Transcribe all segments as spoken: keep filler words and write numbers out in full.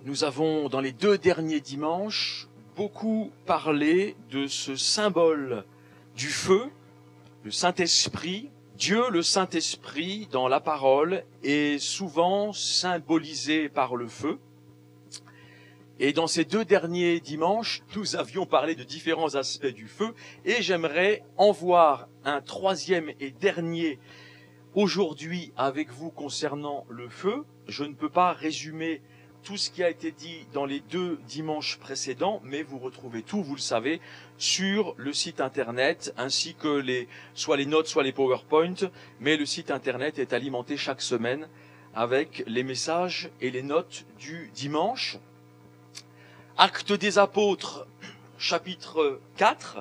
Nous avons, dans les deux derniers dimanches, beaucoup parlé de ce symbole du feu, le Saint-Esprit. Dieu, le Saint-Esprit, dans la parole, est souvent symbolisé par le feu. Et dans ces deux derniers dimanches, nous avions parlé de différents aspects du feu, et j'aimerais en voir un troisième et dernier aujourd'hui avec vous concernant le feu. Je ne peux pas résumer tout ce qui a été dit dans les deux dimanches précédents, mais vous retrouvez tout, vous le savez, sur le site internet, ainsi que les, soit les notes, soit les PowerPoint, mais le site internet est alimenté chaque semaine avec les messages et les notes du dimanche. Actes des Apôtres, chapitre quatre.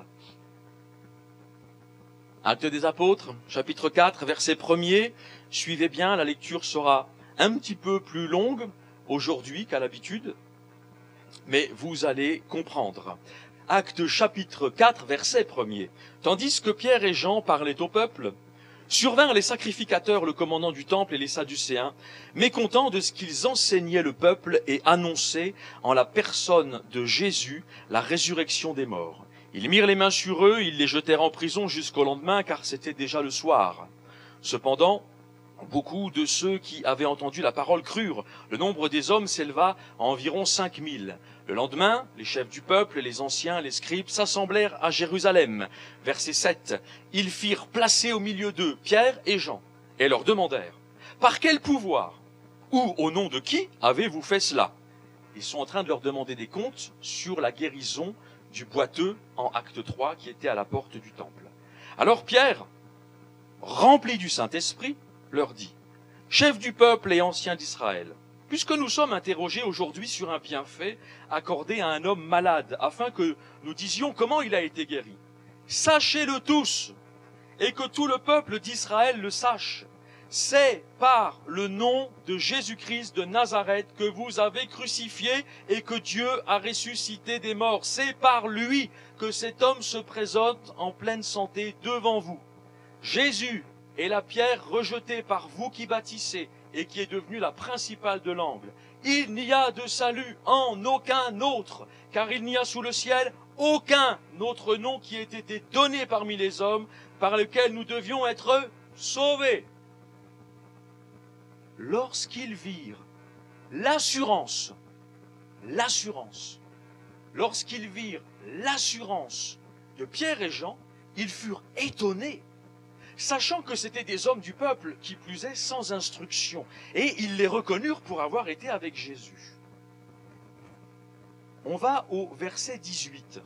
Actes des Apôtres, chapitre quatre, verset premier. Suivez bien, la lecture sera un petit peu plus longue aujourd'hui qu'à l'habitude, mais vous allez comprendre. Actes chapitre quatre, verset premier. Tandis que Pierre et Jean parlaient au peuple, survinrent les sacrificateurs, le commandant du temple et les Sadducéens, mécontents de ce qu'ils enseignaient le peuple et annonçaient en la personne de Jésus la résurrection des morts. Ils mirent les mains sur eux, ils les jetèrent en prison jusqu'au lendemain, car c'était déjà le soir. Cependant, beaucoup de ceux qui avaient entendu la parole crurent. Le nombre des hommes s'éleva à environ cinq mille. Le lendemain, les chefs du peuple, les anciens, les scribes s'assemblèrent à Jérusalem. Verset sept. Ils firent placer au milieu d'eux Pierre et Jean et leur demandèrent: par quel pouvoir ou au nom de qui avez-vous fait cela? Ils sont en train de leur demander des comptes sur la guérison du boiteux en acte trois qui était à la porte du temple. Alors Pierre, rempli du Saint-Esprit, leur dit: chef du peuple et ancien d'Israël, puisque nous sommes interrogés aujourd'hui sur un bienfait accordé à un homme malade, afin que nous disions comment il a été guéri, sachez-le tous, et que tout le peuple d'Israël le sache, c'est par le nom de Jésus-Christ de Nazareth que vous avez crucifié et que Dieu a ressuscité des morts. C'est par lui que cet homme se présente en pleine santé devant vous. Jésus est la pierre rejetée par vous qui bâtissez et qui est devenue la principale de l'angle. Il n'y a de salut en aucun autre, car il n'y a sous le ciel aucun autre nom qui ait été donné parmi les hommes par lequel nous devions être sauvés. Lorsqu'ils virent l'assurance, l'assurance, lorsqu'ils virent l'assurance de Pierre et Jean, ils furent étonnés, sachant que c'étaient des hommes du peuple, qui plus est sans instruction, et ils les reconnurent pour avoir été avec Jésus. On va au verset dix-huit.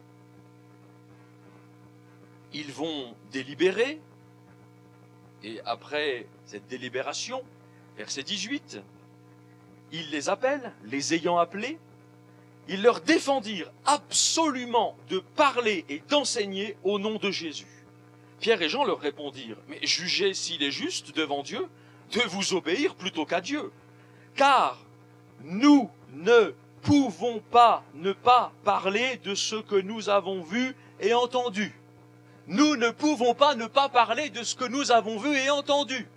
Ils vont délibérer, et après cette délibération, verset dix-huit, ils les appellent, les ayant appelés, ils leur défendirent absolument de parler et d'enseigner au nom de Jésus. Pierre et Jean leur répondirent: mais jugez s'il est juste devant Dieu de vous obéir plutôt qu'à Dieu. Car nous ne pouvons pas ne pas parler de ce que nous avons vu et entendu. Nous ne pouvons pas ne pas parler de ce que nous avons vu et entendu.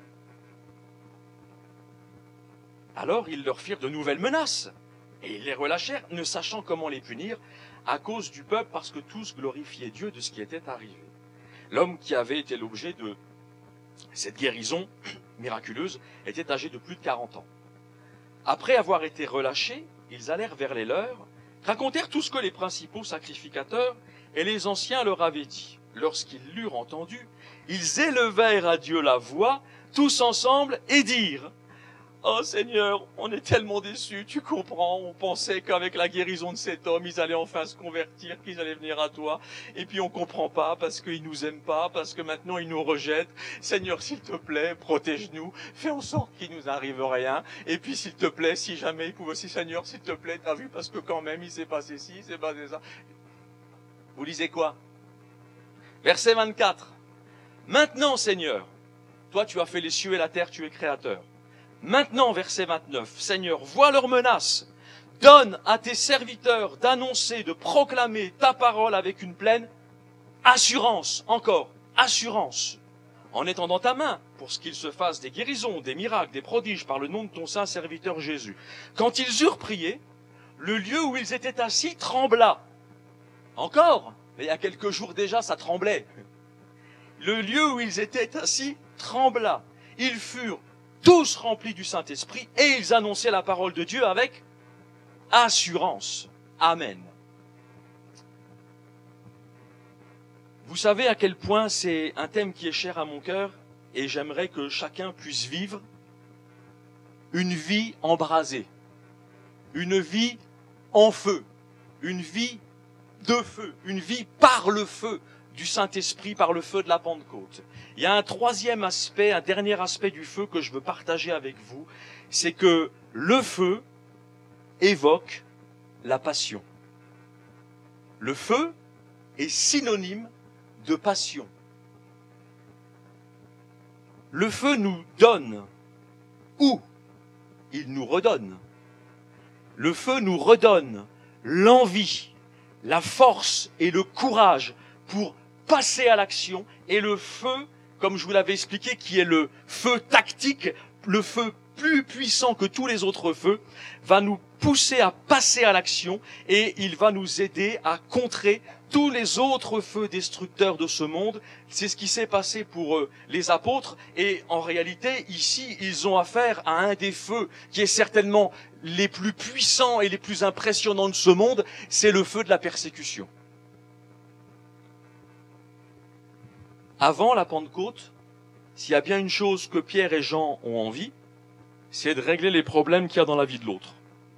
Alors ils leur firent de nouvelles menaces, et ils les relâchèrent, ne sachant comment les punir, à cause du peuple, parce que tous glorifiaient Dieu de ce qui était arrivé. L'homme qui avait été l'objet de cette guérison miraculeuse était âgé de plus de quarante ans. Après avoir été relâchés, ils allèrent vers les leurs, racontèrent tout ce que les principaux sacrificateurs et les anciens leur avaient dit. Lorsqu'ils l'eurent entendu, ils élevèrent à Dieu la voix, tous ensemble, et dirent: oh Seigneur, on est tellement déçus, tu comprends, on pensait qu'avec la guérison de cet homme, ils allaient enfin se convertir, qu'ils allaient venir à toi, et puis on comprend pas, parce qu'ils nous aiment pas, parce que maintenant ils nous rejettent. Seigneur, s'il te plaît, protège-nous, fais en sorte qu'il nous arrive rien, et puis s'il te plaît, si jamais il pouvait aussi, Seigneur, s'il te plaît, t'as vu, parce que quand même, il s'est passé ci, il s'est passé ça. Vous lisez quoi? Verset vingt-quatre. Maintenant, Seigneur, toi tu as fait les cieux et la terre, tu es créateur. Maintenant, verset vingt-neuf, Seigneur, vois leurs menaces, donne à tes serviteurs d'annoncer, de proclamer ta parole avec une pleine assurance, encore, assurance, en étendant ta main, pour ce qu'il se fasse des guérisons, des miracles, des prodiges, par le nom de ton saint serviteur Jésus. » Quand ils eurent prié, le lieu où ils étaient assis trembla. Encore, mais il y a quelques jours déjà, ça tremblait. Le lieu où ils étaient assis trembla. Ils furent tous remplis du Saint-Esprit et ils annonçaient la parole de Dieu avec assurance. Amen. Vous savez à quel point c'est un thème qui est cher à mon cœur et j'aimerais que chacun puisse vivre une vie embrasée, une vie en feu, une vie de feu, une vie par le feu du Saint-Esprit, par le feu de la Pentecôte. Il y a un troisième aspect, un dernier aspect du feu que je veux partager avec vous, c'est que le feu évoque la passion. Le feu est synonyme de passion. Le feu nous donne ou il nous redonne. Le feu nous redonne l'envie, la force et le courage pour passer à l'action. Et le feu, comme je vous l'avais expliqué, qui est le feu tactique, le feu plus puissant que tous les autres feux, va nous pousser à passer à l'action et il va nous aider à contrer tous les autres feux destructeurs de ce monde. C'est ce qui s'est passé pour euh, les apôtres et en réalité ici ils ont affaire à un des feux qui est certainement les plus puissants et les plus impressionnants de ce monde, c'est le feu de la persécution. Avant la Pentecôte, s'il y a bien une chose que Pierre et Jean ont envie, c'est de régler les problèmes qu'il y a dans la vie de l'autre.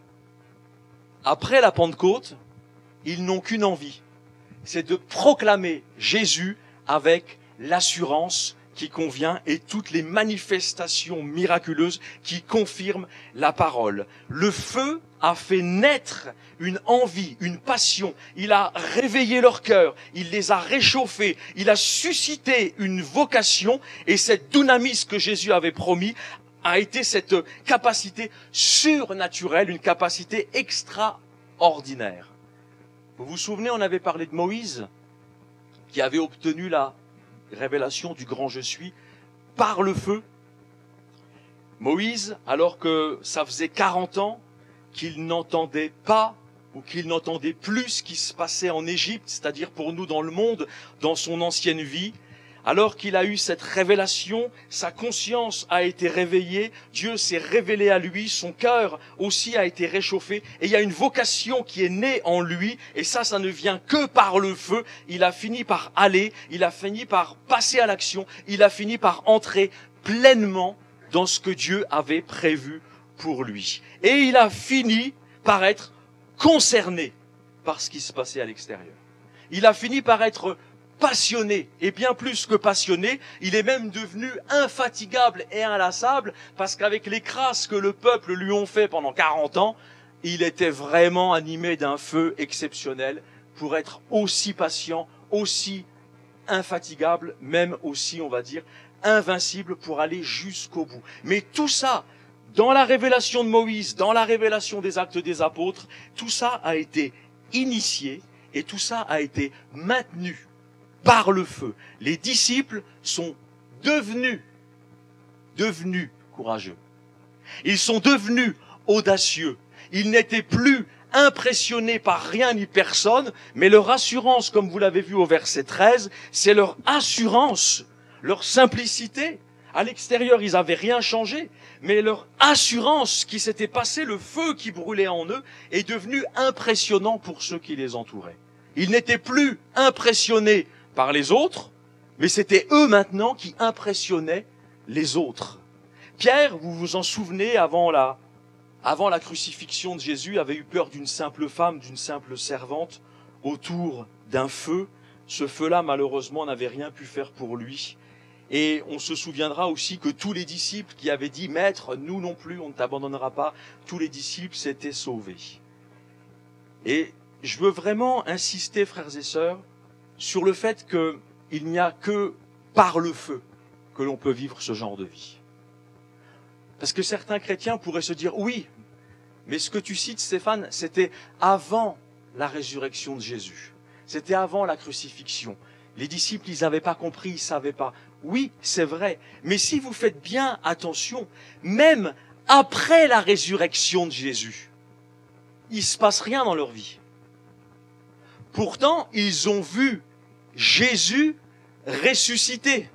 Après la Pentecôte, ils n'ont qu'une envie, c'est de proclamer Jésus avec l'assurance qui convient et toutes les manifestations miraculeuses qui confirment la parole. Le feu a fait naître une envie, une passion. Il a réveillé leur cœur, il les a réchauffés, il a suscité une vocation et cette dynamis que Jésus avait promis a été cette capacité surnaturelle, une capacité extraordinaire. Vous vous souvenez, on avait parlé de Moïse, qui avait obtenu la révélation du grand je suis par le feu. Moïse, alors que ça faisait quarante ans qu'il n'entendait pas ou qu'il n'entendait plus ce qui se passait en Égypte, c'est-à-dire pour nous dans le monde, dans son ancienne vie, alors qu'il a eu cette révélation, sa conscience a été réveillée, Dieu s'est révélé à lui, son cœur aussi a été réchauffé, et il y a une vocation qui est née en lui, et ça, ça ne vient que par le feu. Il a fini par aller, il a fini par passer à l'action, il a fini par entrer pleinement dans ce que Dieu avait prévu pour lui. Et il a fini par être concerné par ce qui se passait à l'extérieur. Il a fini par être passionné, et bien plus que passionné, il est même devenu infatigable et inlassable, parce qu'avec les crasses que le peuple lui ont fait pendant quarante ans, il était vraiment animé d'un feu exceptionnel pour être aussi patient, aussi infatigable, même aussi, on va dire, invincible pour aller jusqu'au bout. Mais tout ça, dans la révélation de Moïse, dans la révélation des Actes des Apôtres, tout ça a été initié et tout ça a été maintenu par le feu. Les disciples sont devenus, devenus courageux. Ils sont devenus audacieux. Ils n'étaient plus impressionnés par rien ni personne, mais leur assurance, comme vous l'avez vu au verset treize, c'est leur assurance, leur simplicité. À l'extérieur, ils n'avaient rien changé, mais leur assurance qui s'était passée, le feu qui brûlait en eux, est devenu impressionnant pour ceux qui les entouraient. Ils n'étaient plus impressionnés par les autres, mais c'était eux maintenant qui impressionnaient les autres. Pierre, vous vous en souvenez, avant la, avant la crucifixion de Jésus, avait eu peur d'une simple femme, d'une simple servante, autour d'un feu. Ce feu-là, malheureusement, n'avait rien pu faire pour lui. Et on se souviendra aussi que tous les disciples qui avaient dit « Maître, nous non plus, on ne t'abandonnera pas », tous les disciples s'étaient sauvés. Et je veux vraiment insister, frères et sœurs, sur le fait qu'il n'y a que par le feu que l'on peut vivre ce genre de vie. Parce que certains chrétiens pourraient se dire, oui, mais ce que tu cites, Stéphane, c'était avant la résurrection de Jésus. C'était avant la crucifixion. Les disciples, ils n'avaient pas compris, ils ne savaient pas. Oui, c'est vrai. Mais si vous faites bien attention, même après la résurrection de Jésus, il ne se passe rien dans leur vie. Pourtant, ils ont vu Jésus ressuscité.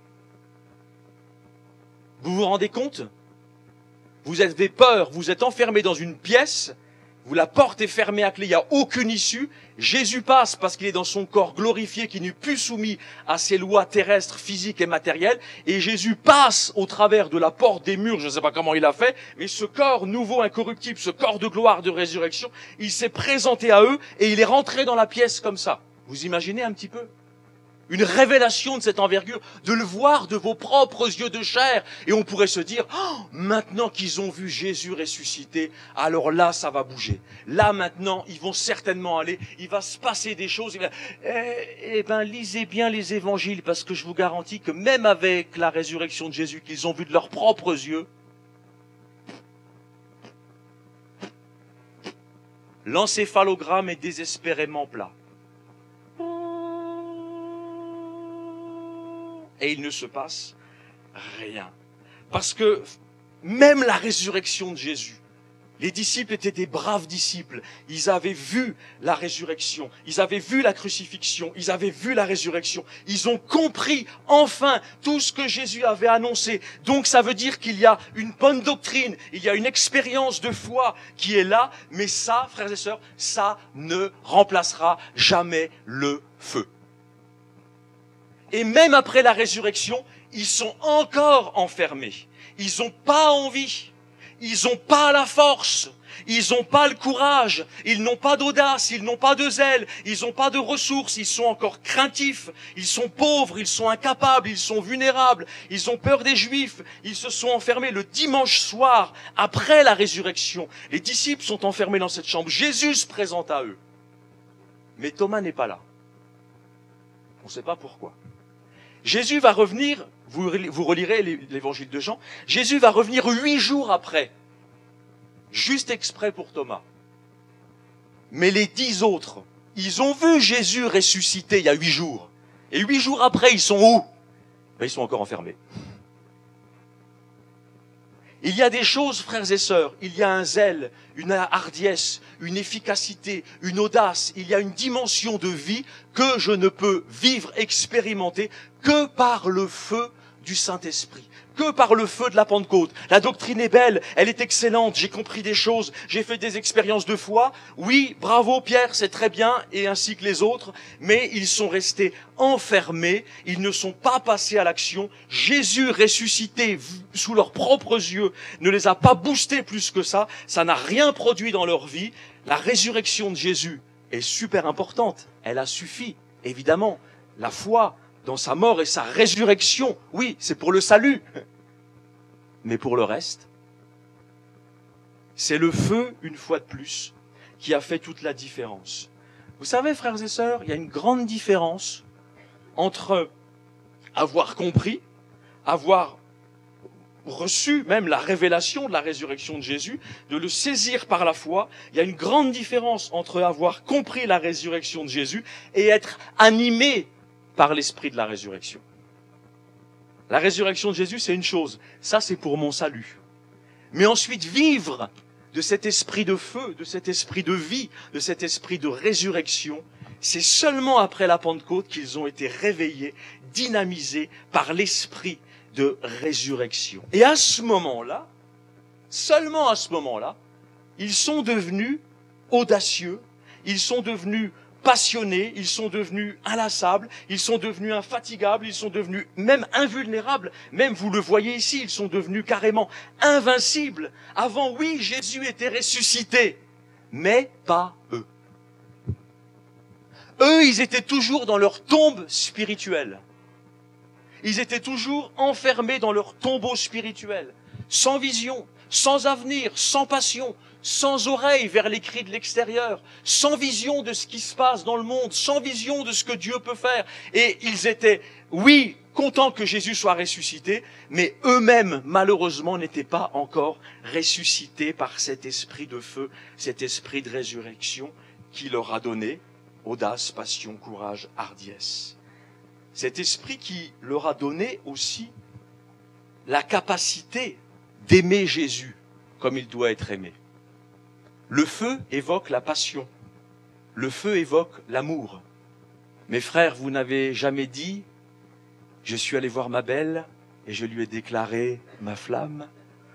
Vous vous rendez compte? Vous avez peur, vous êtes enfermé dans une pièce, vous, la porte est fermée à clé, il n'y a aucune issue. Jésus passe parce qu'il est dans son corps glorifié qui n'est plus soumis à ses lois terrestres, physiques et matérielles. Et Jésus passe au travers de la porte des murs, je ne sais pas comment il a fait, mais ce corps nouveau, incorruptible, ce corps de gloire, de résurrection, il s'est présenté à eux et il est rentré dans la pièce comme ça. Vous imaginez un petit peu ? Une révélation de cette envergure, de le voir de vos propres yeux de chair. Et on pourrait se dire, oh, maintenant qu'ils ont vu Jésus ressuscité, alors là, ça va bouger. Là, maintenant, ils vont certainement aller, il va se passer des choses. Eh, eh ben, lisez bien les évangiles, parce que je vous garantis que même avec la résurrection de Jésus, qu'ils ont vu de leurs propres yeux, l'encéphalogramme est désespérément plat. Et il ne se passe rien. Parce que même la résurrection de Jésus, les disciples étaient des braves disciples. Ils avaient vu la résurrection, ils avaient vu la crucifixion, ils avaient vu la résurrection. Ils ont compris enfin tout ce que Jésus avait annoncé. Donc ça veut dire qu'il y a une bonne doctrine, il y a une expérience de foi qui est là. Mais ça, frères et sœurs, ça ne remplacera jamais le feu. Et même après la résurrection, ils sont encore enfermés. Ils n'ont pas envie. Ils n'ont pas la force. Ils n'ont pas le courage. Ils n'ont pas d'audace. Ils n'ont pas de zèle. Ils n'ont pas de ressources. Ils sont encore craintifs. Ils sont pauvres. Ils sont incapables. Ils sont vulnérables. Ils ont peur des Juifs. Ils se sont enfermés le dimanche soir après la résurrection. Les disciples sont enfermés dans cette chambre. Jésus se présente à eux. Mais Thomas n'est pas là. On ne sait pas pourquoi. Jésus va revenir, vous, vous relirez l'évangile de Jean, Jésus va revenir huit jours après, juste exprès pour Thomas. Mais les dix autres, ils ont vu Jésus ressuscité il y a huit jours. Et huit jours après, ils sont où? Ben, ils sont encore enfermés. Il y a des choses, frères et sœurs, il y a un zèle, une hardiesse, une efficacité, une audace, il y a une dimension de vie que je ne peux vivre, expérimenter que par le feu du Saint-Esprit, que par le feu de la Pentecôte. La doctrine est belle, elle est excellente, j'ai compris des choses, j'ai fait des expériences de foi. Oui, bravo Pierre, c'est très bien, et ainsi que les autres, mais ils sont restés enfermés, ils ne sont pas passés à l'action. Jésus ressuscité sous leurs propres yeux ne les a pas boostés plus que ça, ça n'a rien produit dans leur vie. La résurrection de Jésus est super importante, elle a suffi, évidemment. La foi dans sa mort et sa résurrection, oui, c'est pour le salut. Mais pour le reste, c'est le feu, une fois de plus, qui a fait toute la différence. Vous savez, frères et sœurs, il y a une grande différence entre avoir compris, avoir reçu même la révélation de la résurrection de Jésus, de le saisir par la foi. Il y a une grande différence entre avoir compris la résurrection de Jésus et être animé par l'esprit de la résurrection. La résurrection de Jésus, c'est une chose. Ça, c'est pour mon salut. Mais ensuite, vivre de cet esprit de feu, de cet esprit de vie, de cet esprit de résurrection, c'est seulement après la Pentecôte qu'ils ont été réveillés, dynamisés par l'esprit de résurrection. Et à ce moment-là, seulement à ce moment-là, ils sont devenus audacieux, ils sont devenus passionnés, ils sont devenus inlassables, ils sont devenus infatigables, ils sont devenus même invulnérables. Même, vous le voyez ici, ils sont devenus carrément invincibles. Avant, oui, Jésus était ressuscité, mais pas eux. Eux, ils étaient toujours dans leur tombe spirituelle. Ils étaient toujours enfermés dans leur tombeau spirituel, sans vision, sans avenir, sans passion, sans oreille vers les cris de l'extérieur, sans vision de ce qui se passe dans le monde, sans vision de ce que Dieu peut faire. Et ils étaient, oui, contents que Jésus soit ressuscité, mais eux-mêmes, malheureusement, n'étaient pas encore ressuscités par cet esprit de feu, cet esprit de résurrection qui leur a donné audace, passion, courage, hardiesse. Cet esprit qui leur a donné aussi la capacité d'aimer Jésus comme il doit être aimé. Le feu évoque la passion. Le feu évoque l'amour. Mes frères, vous n'avez jamais dit « Je suis allé voir ma belle et je lui ai déclaré ma flamme ».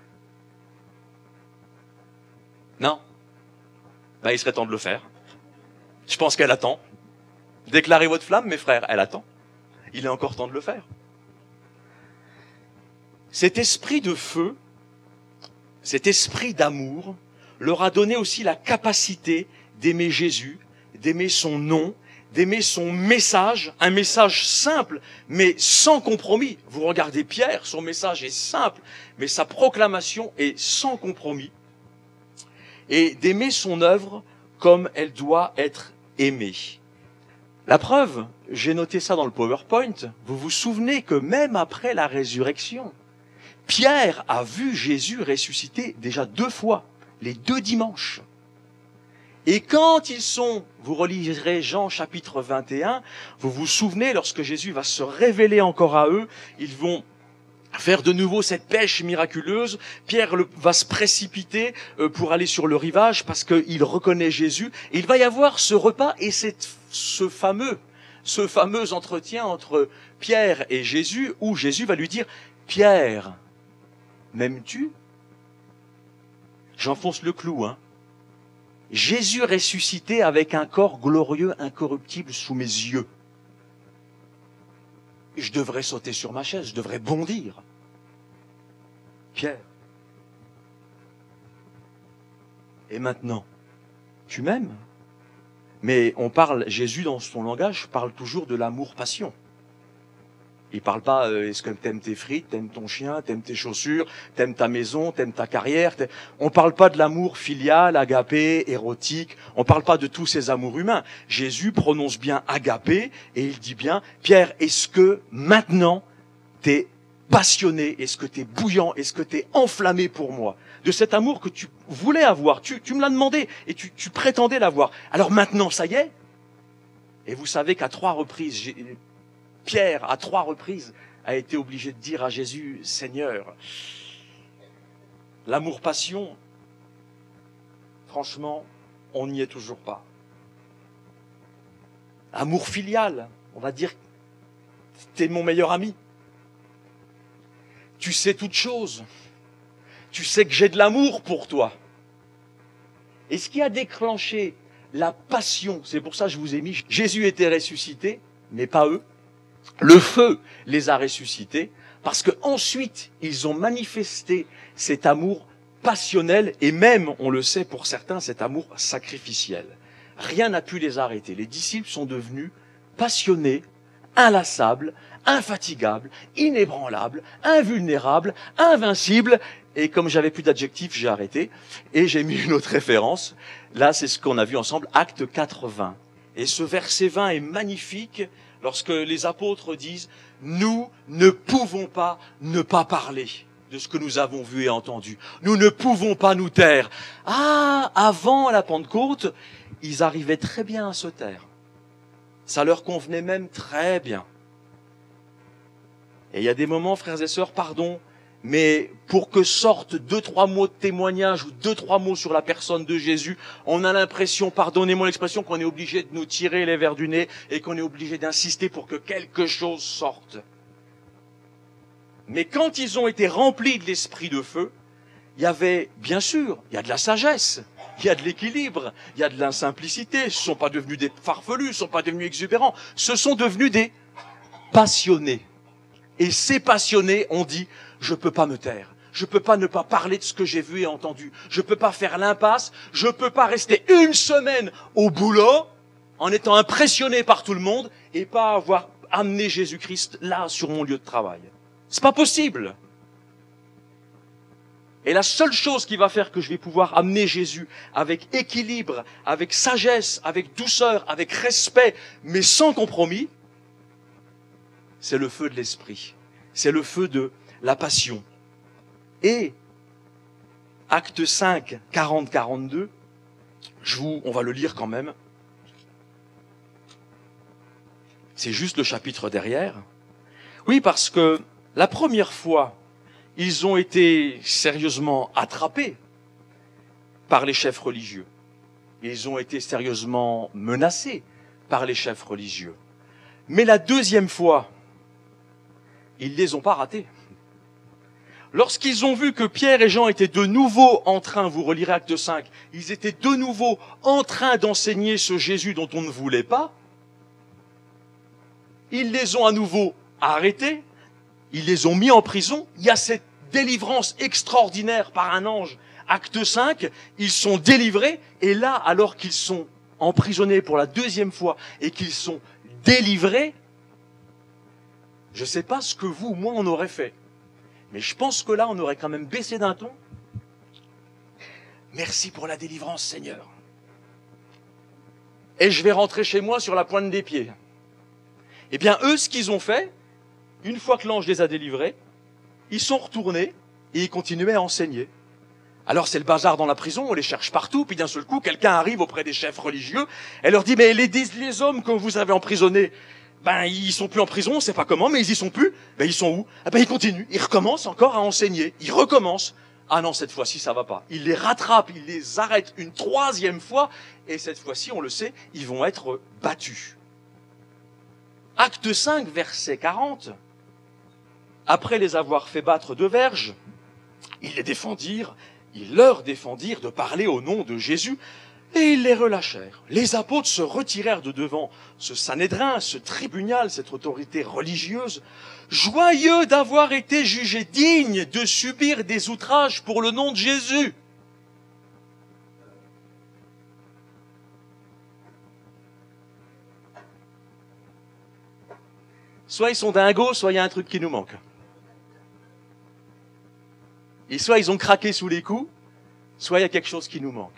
Non. Ben, il serait temps de le faire. Je pense qu'elle attend. Déclarez votre flamme, mes frères, elle attend. Il est encore temps de le faire. Cet esprit de feu, cet esprit d'amour, leur a donné aussi la capacité d'aimer Jésus, d'aimer son nom, d'aimer son message, un message simple, mais sans compromis. Vous regardez Pierre, son message est simple, mais sa proclamation est sans compromis. Et d'aimer son œuvre comme elle doit être aimée. La preuve, j'ai noté ça dans le PowerPoint, vous vous souvenez que même après la résurrection, Pierre a vu Jésus ressusciter déjà deux fois, les deux dimanches. Et quand ils sont, vous relirez Jean chapitre vingt et un, vous vous souvenez, lorsque Jésus va se révéler encore à eux, ils vont faire de nouveau cette pêche miraculeuse. Pierre va se précipiter pour aller sur le rivage parce qu'il reconnaît Jésus. Et il va y avoir ce repas et cette, ce fameux, ce fameux entretien entre Pierre et Jésus où Jésus va lui dire « Pierre, m'aimes-tu » J'enfonce le clou, hein. Jésus ressuscité avec un corps glorieux, incorruptible sous mes yeux. Je devrais sauter sur ma chaise, je devrais bondir. Pierre. Et maintenant, tu m'aimes? Mais on parle, Jésus dans son langage parle toujours de l'amour-passion. Il parle pas, euh, est-ce que t'aimes tes frites, t'aimes ton chien, t'aimes tes chaussures, t'aimes ta maison, t'aimes ta carrière. T'aimes... On parle pas de l'amour filial, agapé, érotique. On parle pas de tous ces amours humains. Jésus prononce bien agapé et il dit bien, Pierre, est-ce que maintenant t'es passionné, est-ce que t'es bouillant, est-ce que t'es enflammé pour moi? De cet amour que tu voulais avoir, tu, tu me l'as demandé et tu, tu prétendais l'avoir. Alors maintenant, ça y est? Et vous savez qu'à trois reprises, j'ai... Pierre, à trois reprises, a été obligé de dire à Jésus, Seigneur, l'amour-passion, franchement, on n'y est toujours pas. Amour filial, on va dire, t'es mon meilleur ami. Tu sais toutes choses. Tu sais que j'ai de l'amour pour toi. Et ce qui a déclenché la passion, c'est pour ça que je vous ai mis, Jésus était ressuscité, mais pas eux. Le feu les a ressuscités parce que ensuite ils ont manifesté cet amour passionnel et même, on le sait pour certains, cet amour sacrificiel. Rien n'a pu les arrêter. Les disciples sont devenus passionnés, inlassables, infatigables, inébranlables, invulnérables, invincibles. Et comme j'avais plus d'adjectifs, j'ai arrêté et j'ai mis une autre référence. Là, c'est ce qu'on a vu ensemble, Acte quatre-vingts. Et ce verset vingt est magnifique. Lorsque les apôtres disent « Nous ne pouvons pas ne pas parler de ce que nous avons vu et entendu. Nous ne pouvons pas nous taire. » Ah, avant la Pentecôte, ils arrivaient très bien à se taire. Ça leur convenait même très bien. Et il y a des moments, frères et sœurs, pardon, mais pour que sortent deux, trois mots de témoignage ou deux, trois mots sur la personne de Jésus, on a l'impression, pardonnez-moi l'expression, qu'on est obligé de nous tirer les verres du nez et qu'on est obligé d'insister pour que quelque chose sorte. Mais quand ils ont été remplis de l'esprit de feu, il y avait, bien sûr, il y a de la sagesse, il y a de l'équilibre, il y a de la simplicité. Ce ne sont pas devenus des farfelus, ce ne sont pas devenus exubérants, ce sont devenus des passionnés. Et ces passionnés ont dit, je peux pas me taire. Je peux pas ne pas parler de ce que j'ai vu et entendu. Je peux pas faire l'impasse. Je peux pas rester une semaine au boulot en étant impressionné par tout le monde et pas avoir amené Jésus-Christ là sur mon lieu de travail. C'est pas possible. Et la seule chose qui va faire que je vais pouvoir amener Jésus avec équilibre, avec sagesse, avec douceur, avec respect, mais sans compromis, c'est le feu de l'esprit. C'est le feu de la passion. Et Acte cinq, quarante, quarante-deux, je vous, on va le lire quand même. C'est juste le chapitre derrière. Oui, parce que la première fois, ils ont été sérieusement attrapés par les chefs religieux. Ils ont été sérieusement menacés par les chefs religieux. Mais la deuxième fois, ils ne les ont pas ratés. Lorsqu'ils ont vu que Pierre et Jean étaient de nouveau en train, vous relirez Acte cinq, ils étaient de nouveau en train d'enseigner ce Jésus dont on ne voulait pas, ils les ont à nouveau arrêtés, ils les ont mis en prison. Il y a cette délivrance extraordinaire par un ange. Acte cinq, ils sont délivrés, et là, alors qu'ils sont emprisonnés pour la deuxième fois et qu'ils sont délivrés, je ne sais pas ce que vous ou moi on aurait fait. Mais je pense que là, on aurait quand même baissé d'un ton. Merci pour la délivrance, Seigneur. Et je vais rentrer chez moi sur la pointe des pieds. Eh bien, eux, ce qu'ils ont fait, une fois que l'ange les a délivrés, ils sont retournés et ils continuaient à enseigner. Alors c'est le bazar dans la prison, on les cherche partout, puis d'un seul coup, quelqu'un arrive auprès des chefs religieux, et leur dit, mais les, les hommes que vous avez emprisonnés, ben, ils sont plus en prison, on sait pas comment, mais ils y sont plus. Ben, ils sont où? Ah ben, ils continuent. Ils recommencent encore à enseigner. Ils recommencent. Ah non, cette fois-ci, ça va pas. Ils les rattrapent, ils les arrêtent une troisième fois, et cette fois-ci, on le sait, ils vont être battus. Acte cinq, verset quarante. Après les avoir fait battre de verges, ils les défendirent, ils leur défendirent de parler au nom de Jésus, et ils les relâchèrent. Les apôtres se retirèrent de devant ce Sanhédrin, ce tribunal, cette autorité religieuse, joyeux d'avoir été jugés dignes de subir des outrages pour le nom de Jésus. Soit ils sont dingos, soit il y a un truc qui nous manque. Et soit ils ont craqué sous les coups, soit il y a quelque chose qui nous manque.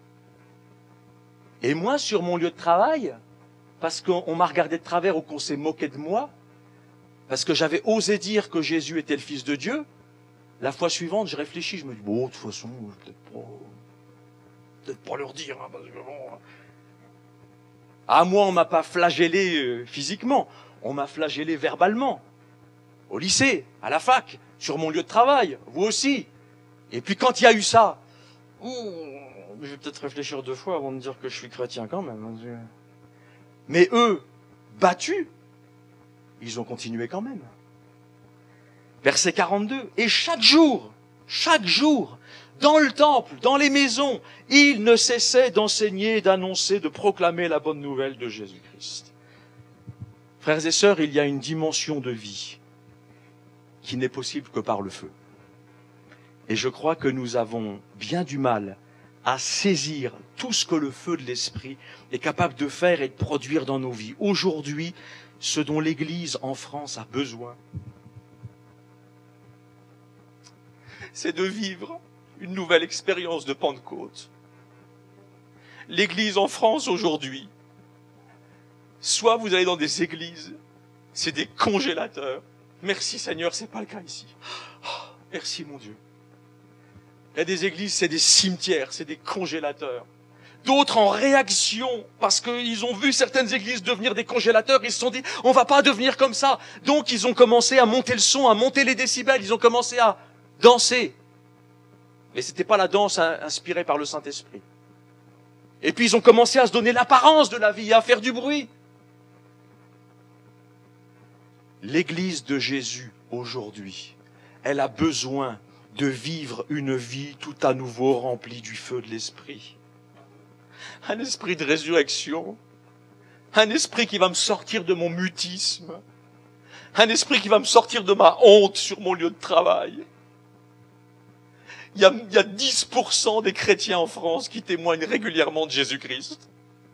Et moi, sur mon lieu de travail, parce qu'on m'a regardé de travers ou qu'on s'est moqué de moi, parce que j'avais osé dire que Jésus était le Fils de Dieu, la fois suivante, je réfléchis, je me dis, bon, de toute façon, je vais peut-être pas, peut-être pas leur dire, hein, parce que bon... Ah, moi, on m'a pas flagellé euh, physiquement, on m'a flagellé verbalement. Au lycée, à la fac, sur mon lieu de travail, vous aussi. Et puis quand il y a eu ça, oh, je vais peut-être réfléchir deux fois avant de dire que je suis chrétien quand même. Mais eux, battus, ils ont continué quand même. Verset quarante-deux. Et chaque jour, chaque jour, dans le temple, dans les maisons, ils ne cessaient d'enseigner, d'annoncer, de proclamer la bonne nouvelle de Jésus-Christ. Frères et sœurs, il y a une dimension de vie qui n'est possible que par le feu. Et je crois que nous avons bien du mal à saisir tout ce que le feu de l'Esprit est capable de faire et de produire dans nos vies. Aujourd'hui, ce dont l'Église en France a besoin, c'est de vivre une nouvelle expérience de Pentecôte. L'Église en France aujourd'hui, soit vous allez dans des églises, c'est des congélateurs. Merci Seigneur, c'est pas le cas ici. Oh, merci mon Dieu. Il y a des églises, c'est des cimetières, c'est des congélateurs. D'autres en réaction, parce qu'ils ont vu certaines églises devenir des congélateurs, ils se sont dit, on va pas devenir comme ça. Donc ils ont commencé à monter le son, à monter les décibels, ils ont commencé à danser. Mais c'était pas la danse inspirée par le Saint-Esprit. Et puis ils ont commencé à se donner l'apparence de la vie, à faire du bruit. L'Église de Jésus, aujourd'hui, elle a besoin de vivre une vie tout à nouveau remplie du feu de l'Esprit. Un esprit de résurrection, un esprit qui va me sortir de mon mutisme, un esprit qui va me sortir de ma honte sur mon lieu de travail. Il y a, il y a dix pour cent des chrétiens en France qui témoignent régulièrement de Jésus-Christ.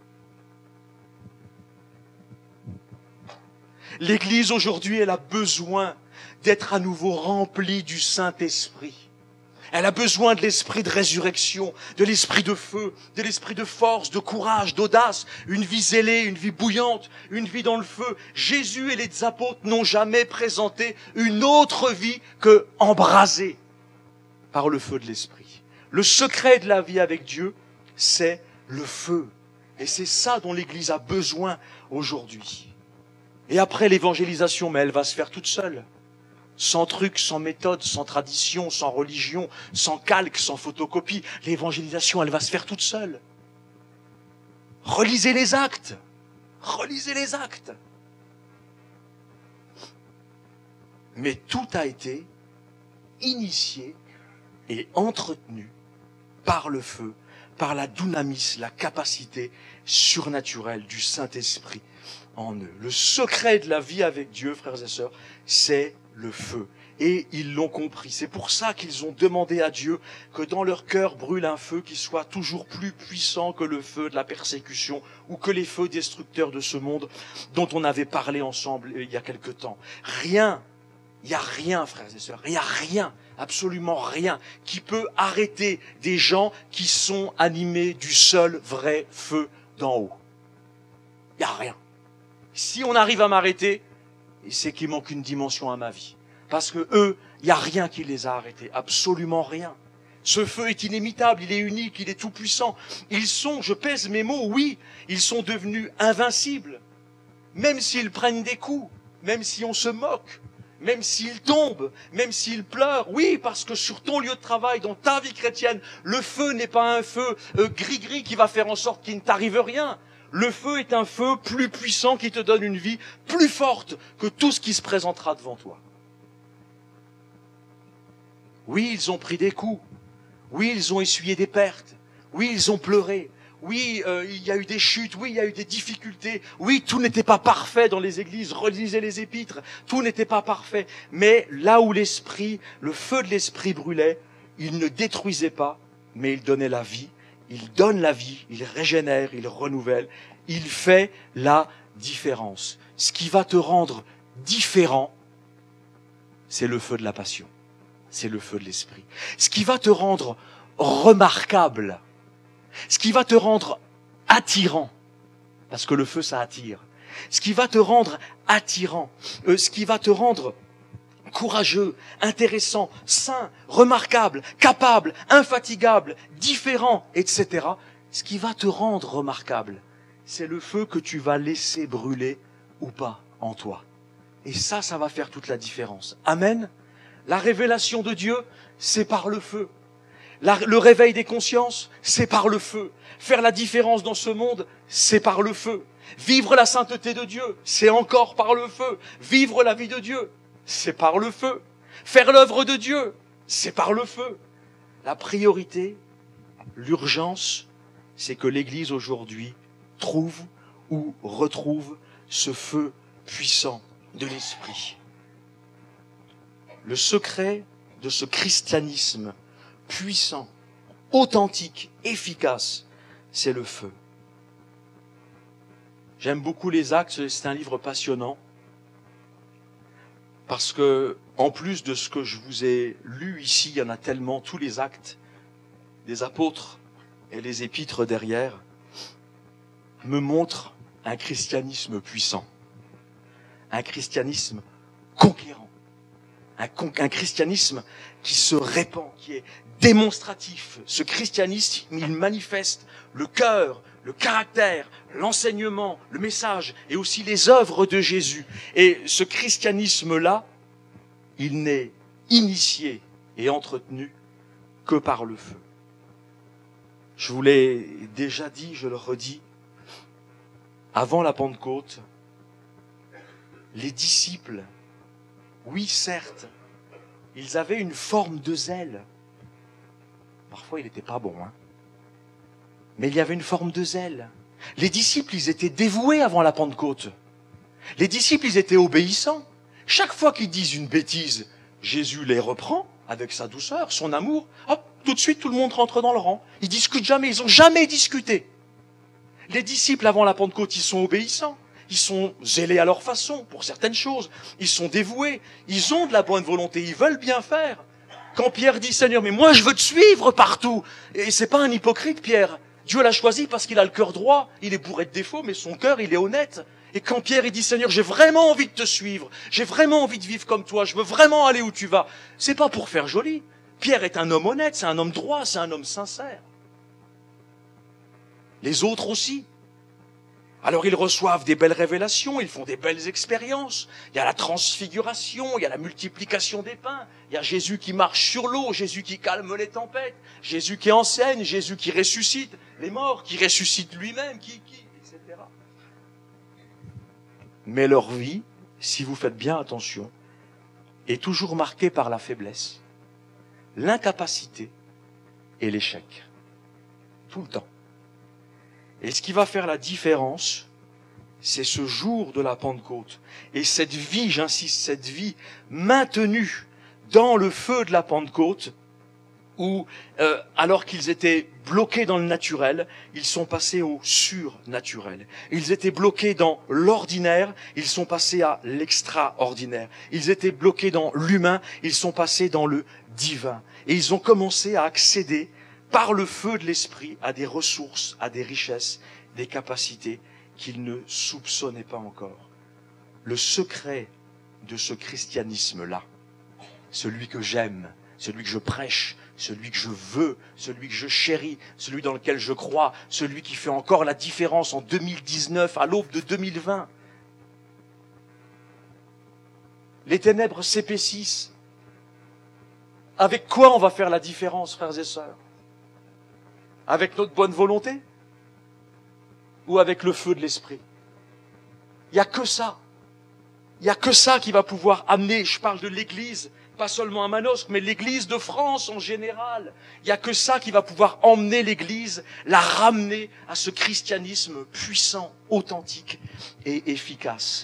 L'Église aujourd'hui, elle a besoin d'être à nouveau remplie du Saint-Esprit. Elle a besoin de l'esprit de résurrection, de l'esprit de feu, de l'esprit de force, de courage, d'audace, une vie zélée, une vie bouillante, une vie dans le feu. Jésus et les apôtres n'ont jamais présenté une autre vie que embrasée par le feu de l'esprit. Le secret de la vie avec Dieu, c'est le feu. Et c'est ça dont l'Église a besoin aujourd'hui. Et après l'évangélisation, mais elle va se faire toute seule. Sans truc, sans méthode, sans tradition, sans religion, sans calque, sans photocopie. L'évangélisation, elle va se faire toute seule. Relisez les actes. Relisez les actes. Mais tout a été initié et entretenu par le feu, par la dunamis, la capacité surnaturelle du Saint-Esprit en eux. Le secret de la vie avec Dieu, frères et sœurs, c'est le feu. Et ils l'ont compris. C'est pour ça qu'ils ont demandé à Dieu que dans leur cœur brûle un feu qui soit toujours plus puissant que le feu de la persécution ou que les feux destructeurs de ce monde dont on avait parlé ensemble il y a quelque temps. Rien, il n'y a rien, frères et sœurs, il n'y a rien, absolument rien, qui peut arrêter des gens qui sont animés du seul vrai feu d'en haut. Il n'y a rien. Si on arrive à m'arrêter, c'est qu'il manque une dimension à ma vie. Parce que eux, il n'y a rien qui les a arrêtés, absolument rien. Ce feu est inimitable, il est unique, il est tout puissant. Ils sont, je pèse mes mots, oui, ils sont devenus invincibles. Même s'ils prennent des coups, même si on se moque, même s'ils tombent, même s'ils pleurent. Oui, parce que sur ton lieu de travail, dans ta vie chrétienne, le feu n'est pas un feu euh, gris-gris qui va faire en sorte qu'il ne t'arrive rien. Le feu est un feu plus puissant qui te donne une vie plus forte que tout ce qui se présentera devant toi. Oui, ils ont pris des coups. Oui, ils ont essuyé des pertes. Oui, ils ont pleuré. Oui, euh, il y a eu des chutes. Oui, il y a eu des difficultés. Oui, tout n'était pas parfait dans les églises. Relisez les épîtres. Tout n'était pas parfait. Mais là où l'esprit, le feu de l'esprit brûlait, il ne détruisait pas, mais il donnait la vie. Il donne la vie, il régénère, il renouvelle. Il fait la différence. Ce qui va te rendre différent, c'est le feu de la passion. C'est le feu de l'esprit. Ce qui va te rendre remarquable, ce qui va te rendre attirant, parce que le feu, ça attire. Ce qui va te rendre attirant, euh, ce qui va te rendre courageux, intéressant, sain, remarquable, capable, infatigable, différent, et cetera. Ce qui va te rendre remarquable, c'est le feu que tu vas laisser brûler ou pas en toi. Et ça, ça va faire toute la différence. Amen. La révélation de Dieu, c'est par le feu. La, le réveil des consciences, c'est par le feu. Faire la différence dans ce monde, c'est par le feu. Vivre la sainteté de Dieu, c'est encore par le feu. Vivre la vie de Dieu, c'est par le feu. Faire l'œuvre de Dieu, c'est par le feu. La priorité, l'urgence, c'est que l'Église aujourd'hui trouve ou retrouve ce feu puissant de l'Esprit. Le secret de ce christianisme puissant, authentique, efficace, c'est le feu. J'aime beaucoup les Actes, c'est un livre passionnant, parce que, en plus de ce que je vous ai lu ici, il y en a tellement, tous les actes des apôtres et les épîtres derrière, me montrent un christianisme puissant, un christianisme conquérant. Un, un christianisme qui se répand, qui est démonstratif. Ce christianisme, il manifeste le cœur, le caractère, l'enseignement, le message et aussi les œuvres de Jésus. Et ce christianisme-là, il n'est initié et entretenu que par le feu. Je vous l'ai déjà dit, je le redis, avant la Pentecôte, les disciples, oui, certes, ils avaient une forme de zèle. Parfois, il n'était pas bon, hein. Mais il y avait une forme de zèle. Les disciples, ils étaient dévoués avant la Pentecôte. Les disciples, ils étaient obéissants. Chaque fois qu'ils disent une bêtise, Jésus les reprend avec sa douceur, son amour. Hop, tout de suite, tout le monde rentre dans le rang. Ils discutent jamais, ils n'ont jamais discuté. Les disciples, avant la Pentecôte, ils sont obéissants. Ils sont zélés à leur façon pour certaines choses. Ils sont dévoués. Ils ont de la bonne volonté. Ils veulent bien faire. Quand Pierre dit, Seigneur, mais moi je veux te suivre partout. Et c'est pas un hypocrite, Pierre. Dieu l'a choisi parce qu'il a le cœur droit. Il est bourré de défauts, mais son cœur, il est honnête. Et quand Pierre, il dit, Seigneur, j'ai vraiment envie de te suivre. J'ai vraiment envie de vivre comme toi. Je veux vraiment aller où tu vas. C'est pas pour faire joli. Pierre est un homme honnête. C'est un homme droit. C'est un homme sincère. Les autres aussi. Alors ils reçoivent des belles révélations, ils font des belles expériences. Il y a la transfiguration, il y a la multiplication des pains. Il y a Jésus qui marche sur l'eau, Jésus qui calme les tempêtes, Jésus qui enseigne, Jésus qui ressuscite les morts, qui ressuscite lui-même, qui, qui, et cetera. Mais leur vie, si vous faites bien attention, est toujours marquée par la faiblesse, l'incapacité et l'échec. Tout le temps. Et ce qui va faire la différence, c'est ce jour de la Pentecôte. Et cette vie, j'insiste, cette vie maintenue dans le feu de la Pentecôte, où, euh, alors qu'ils étaient bloqués dans le naturel, ils sont passés au surnaturel. Ils étaient bloqués dans l'ordinaire, ils sont passés à l'extraordinaire. Ils étaient bloqués dans l'humain, ils sont passés dans le divin. Et ils ont commencé à accéder par le feu de l'esprit, à des ressources, à des richesses, des capacités qu'ils ne soupçonnaient pas encore. Le secret de ce christianisme-là, celui que j'aime, celui que je prêche, celui que je veux, celui que je chéris, celui dans lequel je crois, celui qui fait encore la différence en deux mille dix-neuf, à l'aube de deux mille vingt. Les ténèbres s'épaississent. Avec quoi on va faire la différence, frères et sœurs ? Avec notre bonne volonté ou avec le feu de l'esprit? Il n'y a que ça. Il n'y a que ça qui va pouvoir amener, je parle de l'Église, pas seulement à Manosque, mais l'Église de France en général. Il n'y a que ça qui va pouvoir emmener l'Église, la ramener à ce christianisme puissant, authentique et efficace.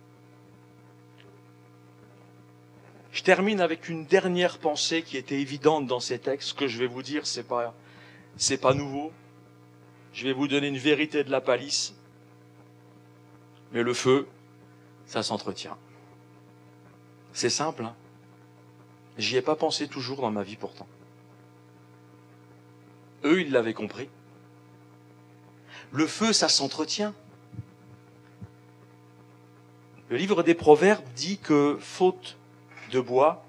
Je termine avec une dernière pensée qui était évidente dans ces textes. Ce que je vais vous dire, c'est pas... C'est pas nouveau. Je vais vous donner une vérité de la palisse. Mais le feu, ça s'entretient. C'est simple, hein. J'y ai pas pensé toujours dans ma vie pourtant. Eux, ils l'avaient compris. Le feu, ça s'entretient. Le livre des Proverbes dit que, faute de bois,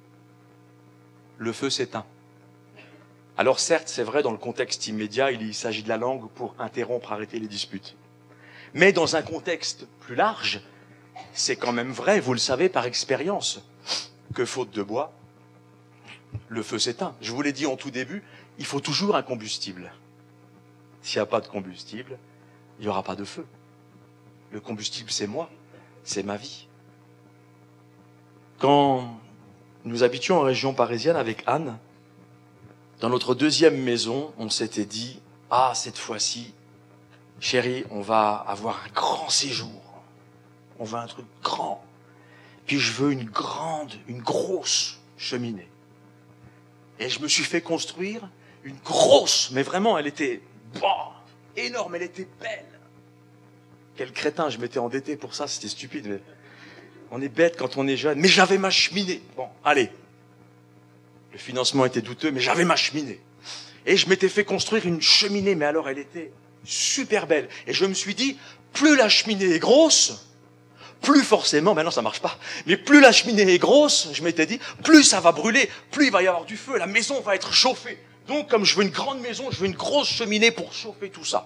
le feu s'éteint. Alors certes, c'est vrai, dans le contexte immédiat, il s'agit de la langue pour interrompre, arrêter les disputes. Mais dans un contexte plus large, c'est quand même vrai, vous le savez par expérience, que faute de bois, le feu s'éteint. Je vous l'ai dit en tout début, il faut toujours un combustible. S'il n'y a pas de combustible, il n'y aura pas de feu. Le combustible, c'est moi, c'est ma vie. Quand nous habitions en région parisienne avec Anne, dans notre deuxième maison, on s'était dit, ah, cette fois-ci, chérie, on va avoir un grand séjour. On veut un truc grand. Puis je veux une grande, une grosse cheminée. Et je me suis fait construire une grosse, mais vraiment, elle était bah, énorme, elle était belle. Quel crétin, je m'étais endetté pour ça, c'était stupide. Mais on est bête quand on est jeune. Mais j'avais ma cheminée. Bon, allez. Le financement était douteux, mais j'avais ma cheminée. Et je m'étais fait construire une cheminée, mais alors elle était super belle. Et je me suis dit, plus la cheminée est grosse, plus forcément, maintenant ça marche pas, mais plus la cheminée est grosse, je m'étais dit, plus ça va brûler, plus il va y avoir du feu, la maison va être chauffée. Donc comme je veux une grande maison, je veux une grosse cheminée pour chauffer tout ça.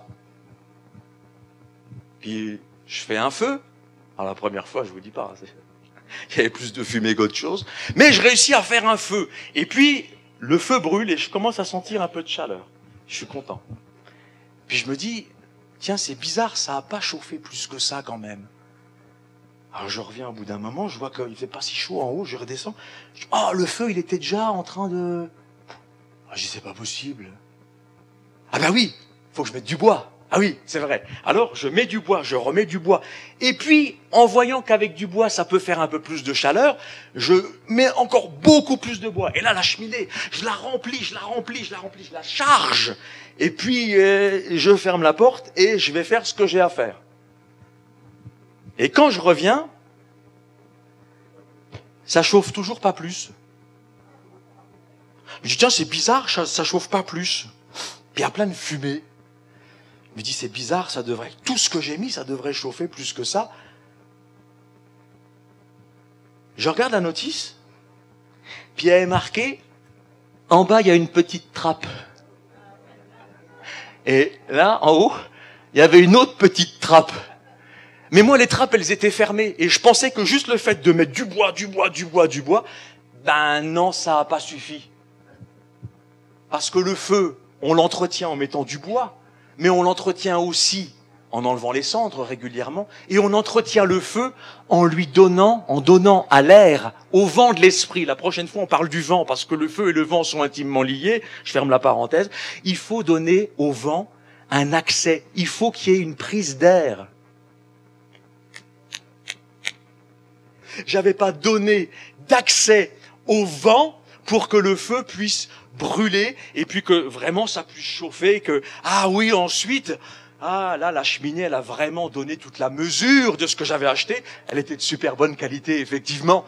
Puis je fais un feu. Alors la première fois, je vous dis pas, il y avait plus de fumée qu'autre chose, mais je réussis à faire un feu. Et puis le feu brûle et je commence à sentir un peu de chaleur. Je suis content. Puis je me dis, tiens, c'est bizarre, ça a pas chauffé plus que ça quand même. Alors je reviens au bout d'un moment, je vois qu'il fait pas si chaud en haut, je redescends. Je dis, oh, le feu, il était déjà en train de... Ah, je dis, c'est pas possible. Ah ben oui, faut que je mette du bois. Ah oui, c'est vrai. Alors je mets du bois, je remets du bois. Et puis, en voyant qu'avec du bois, ça peut faire un peu plus de chaleur, je mets encore beaucoup plus de bois. Et là, la cheminée, je la remplis, je la remplis, je la remplis, je la charge. Et puis, euh, je ferme la porte et je vais faire ce que j'ai à faire. Et quand je reviens, ça chauffe toujours pas plus. Je dis, tiens, c'est bizarre, ça, ça chauffe pas plus. Puis il y a plein de fumée. Je me dis, c'est bizarre, ça devrait, tout ce que j'ai mis, ça devrait chauffer plus que ça. Je regarde la notice, puis elle est marquée, en bas, il y a une petite trappe. Et là, en haut, il y avait une autre petite trappe. Mais moi, les trappes, elles étaient fermées. Et je pensais que juste le fait de mettre du bois, du bois, du bois, du bois, ben non, ça n'a pas suffi. Parce que le feu, on l'entretient en mettant du bois, mais on l'entretient aussi en enlevant les cendres régulièrement, et on entretient le feu en lui donnant, en donnant à l'air, au vent de l'esprit. La prochaine fois, on parle du vent, parce que le feu et le vent sont intimement liés. Je ferme la parenthèse. Il faut donner au vent un accès. Il faut qu'il y ait une prise d'air. J'avais pas donné d'accès au vent pour que le feu puisse brûler et puis que vraiment ça puisse chauffer, que ah oui, ensuite, ah là, la cheminée, elle a vraiment donné toute la mesure de ce que j'avais acheté. Elle était de super bonne qualité, effectivement.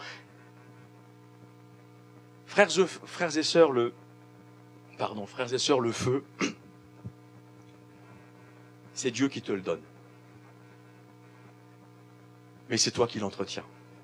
Frères et, frères et sœurs, le pardon, frères et sœurs, le feu, c'est Dieu qui te le donne. Mais c'est toi qui l'entretiens.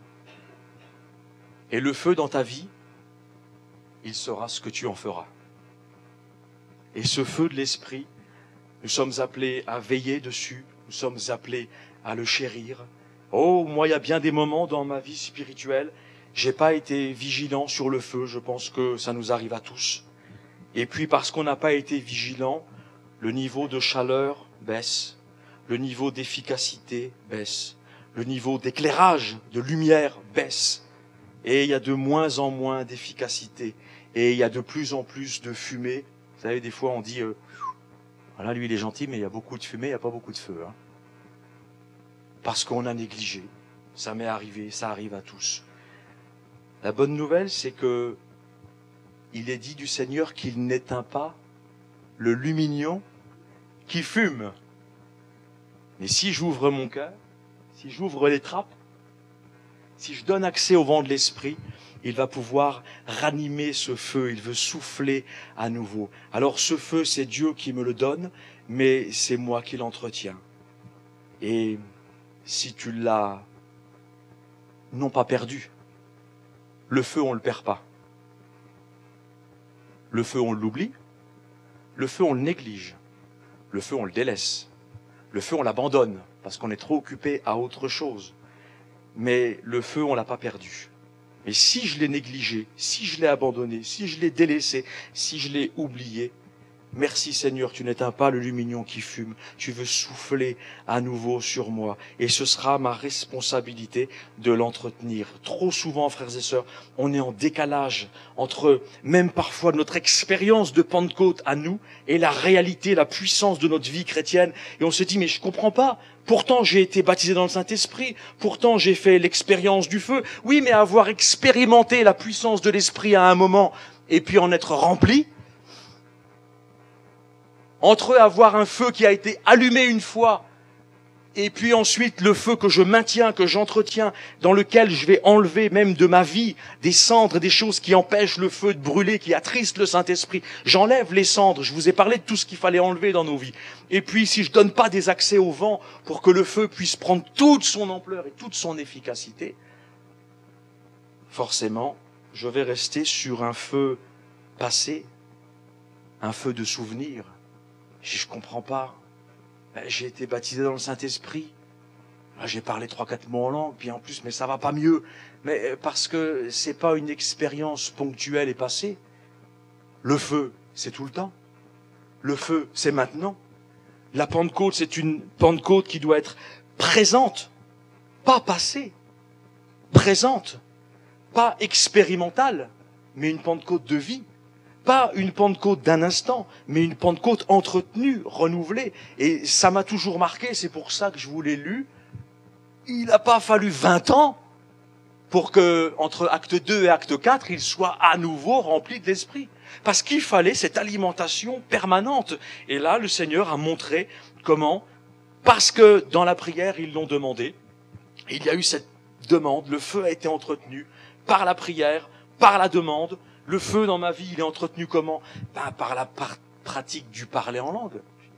Et le feu dans ta vie, il sera ce que tu en feras. Et ce feu de l'esprit, nous sommes appelés à veiller dessus, nous sommes appelés à le chérir. Oh, moi, il y a bien des moments dans ma vie spirituelle, j'ai pas été vigilant sur le feu, je pense que ça nous arrive à tous. Et puis, parce qu'on n'a pas été vigilant, le niveau de chaleur baisse, le niveau d'efficacité baisse, le niveau d'éclairage, de lumière baisse. Et il y a de moins en moins d'efficacité. Et il y a de plus en plus de fumée. Vous savez, des fois, on dit, euh, voilà, lui, il est gentil, mais il y a beaucoup de fumée, il n'y a pas beaucoup de feu. Hein. Parce qu'on a négligé. Ça m'est arrivé, ça arrive à tous. La bonne nouvelle, c'est que il est dit du Seigneur qu'il n'éteint pas le lumignon qui fume. Mais si j'ouvre mon cœur, si j'ouvre les trappes, si je donne accès au vent de l'esprit, il va pouvoir ranimer ce feu, il veut souffler à nouveau. Alors ce feu, c'est Dieu qui me le donne, mais c'est moi qui l'entretiens. Et si tu l'as non pas perdu, le feu, on ne le perd pas. Le feu, on l'oublie. Le feu, on le néglige. Le feu, on le délaisse. Le feu, on l'abandonne parce qu'on est trop occupé à autre chose. Mais le feu, on l'a pas perdu. Mais si je l'ai négligé, si je l'ai abandonné, si je l'ai délaissé, si je l'ai oublié, merci Seigneur, tu n'éteins pas le lumignon qui fume, tu veux souffler à nouveau sur moi. Et ce sera ma responsabilité de l'entretenir. Trop souvent, frères et sœurs, on est en décalage entre même parfois notre expérience de Pentecôte à nous et la réalité, la puissance de notre vie chrétienne. Et on se dit, mais je comprends pas. Pourtant, j'ai été baptisé dans le Saint-Esprit. Pourtant, j'ai fait l'expérience du feu. Oui, mais avoir expérimenté la puissance de l'Esprit à un moment et puis en être rempli, entre avoir un feu qui a été allumé une fois et puis ensuite le feu que je maintiens, que j'entretiens, dans lequel je vais enlever même de ma vie des cendres, des choses qui empêchent le feu de brûler, qui attristent le Saint-Esprit. J'enlève les cendres, je vous ai parlé de tout ce qu'il fallait enlever dans nos vies. Et puis si je donne pas des accès au vent pour que le feu puisse prendre toute son ampleur et toute son efficacité, forcément, je vais rester sur un feu passé, un feu de souvenir. Je comprends pas. J'ai été baptisé dans le Saint-Esprit. J'ai parlé trois, quatre mots en langue, puis en plus, mais ça va pas mieux. Mais parce que c'est pas une expérience ponctuelle et passée. Le feu, c'est tout le temps. Le feu, c'est maintenant. La Pentecôte, c'est une Pentecôte qui doit être présente, pas passée. Présente, pas expérimentale, mais une Pentecôte de vie. Pas une Pentecôte d'un instant, mais une Pentecôte entretenue, renouvelée. Et ça m'a toujours marqué, c'est pour ça que je vous l'ai lu. Il n'a pas fallu vingt ans pour que, entre acte deux et acte quatre, il soit à nouveau rempli de l'Esprit. Parce qu'il fallait cette alimentation permanente. Et là, le Seigneur a montré comment, parce que dans la prière, ils l'ont demandé, il y a eu cette demande, le feu a été entretenu par la prière, par la demande. Le feu dans ma vie, il est entretenu comment? Ben, par la par- pratique du parler en langue.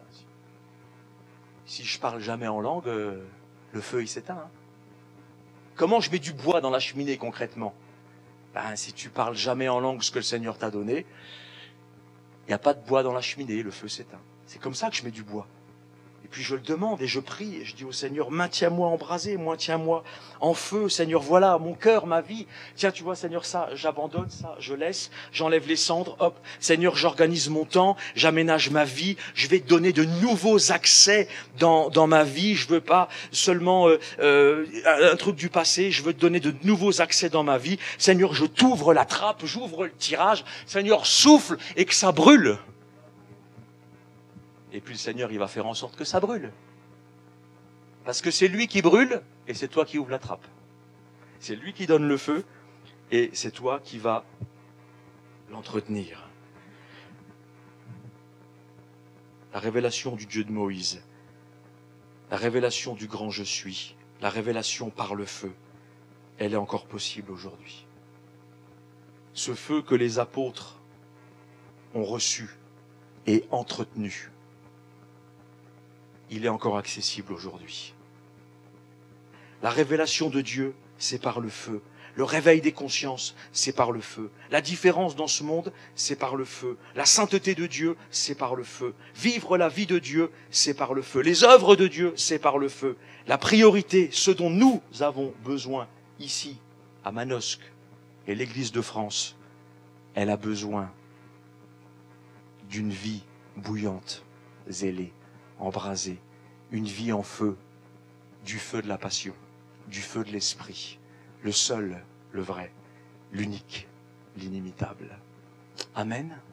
Si je parle jamais en langue, euh, le feu il s'éteint. Hein. Comment je mets du bois dans la cheminée concrètement? Ben, si tu parles jamais en langue ce que le Seigneur t'a donné, il n'y a pas de bois dans la cheminée, le feu s'éteint. C'est comme ça que je mets du bois. Et puis je le demande et je prie et je dis au Seigneur, maintiens-moi embrasé, maintiens-moi en feu, Seigneur, voilà, mon cœur, ma vie. Tiens, tu vois, Seigneur, ça, j'abandonne, ça, je laisse, j'enlève les cendres, hop. Seigneur, j'organise mon temps, j'aménage ma vie, je vais te donner de nouveaux accès dans, dans ma vie. Je veux pas seulement euh, euh, un truc du passé, je veux te donner de nouveaux accès dans ma vie. Seigneur, je t'ouvre la trappe, j'ouvre le tirage. Seigneur, souffle et que ça brûle. Et puis le Seigneur, il va faire en sorte que ça brûle. Parce que c'est lui qui brûle et c'est toi qui ouvres la trappe. C'est lui qui donne le feu et c'est toi qui vas l'entretenir. La révélation du Dieu de Moïse, la révélation du grand je suis, la révélation par le feu, elle est encore possible aujourd'hui. Ce feu que les apôtres ont reçu et entretenu, il est encore accessible aujourd'hui. La révélation de Dieu, c'est par le feu. Le réveil des consciences, c'est par le feu. La différence dans ce monde, c'est par le feu. La sainteté de Dieu, c'est par le feu. Vivre la vie de Dieu, c'est par le feu. Les œuvres de Dieu, c'est par le feu. La priorité, ce dont nous avons besoin ici, à Manosque et l'Église de France, elle a besoin d'une vie bouillante, zélée, embrasée, une vie en feu, du feu de la passion, du feu de l'esprit, le seul, le vrai, l'unique, l'inimitable. Amen.